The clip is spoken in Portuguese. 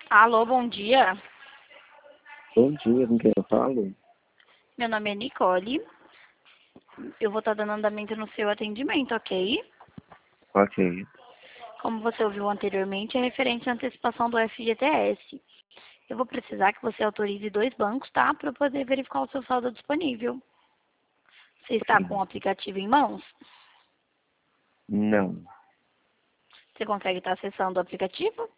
Alô, bom dia. Bom dia, com quem eu falo? Meu nome é Nicole. Eu vou estar dando andamento no seu atendimento, ok? Ok. Como você ouviu anteriormente, é referente à antecipação do FGTS. Eu vou precisar que você autorize 2 bancos, tá? Para eu poder verificar o seu saldo disponível. Você está com o aplicativo em mãos? Não. Você consegue estar acessando o aplicativo?